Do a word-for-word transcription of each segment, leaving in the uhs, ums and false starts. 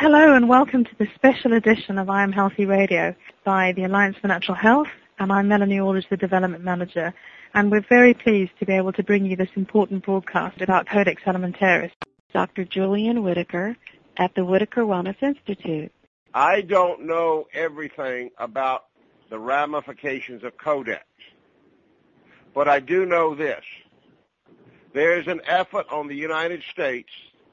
Hello and welcome to the special edition of I Am Healthy Radio by the Alliance for Natural Health, and I'm Melanie Aldridge, the Development Manager, and we're very pleased to be able to bring you this important broadcast about Codex Alimentarius. Doctor Julian Whitaker at the Whitaker Wellness Institute. I don't know everything about the ramifications of Codex, but I do know this. There's an effort on the United States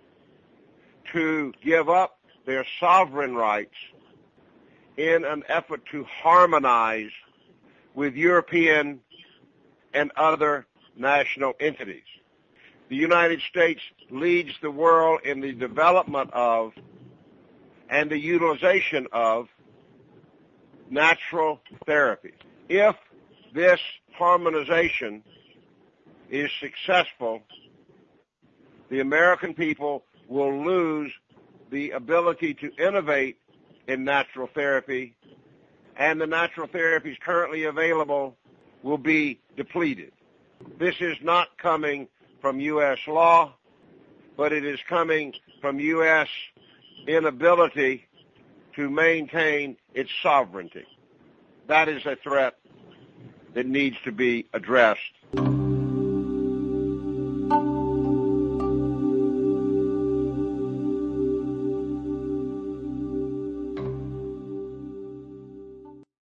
to give up their sovereign rights in an effort to harmonize with European and other national entities. The United States leads the world in the development of and the utilization of natural therapies. If this harmonization is successful, the American people will lose the ability to innovate in natural therapy, and the natural therapies currently available will be depleted. This is not coming from U S law, but it is coming from U S inability to maintain its sovereignty. That is a threat that needs to be addressed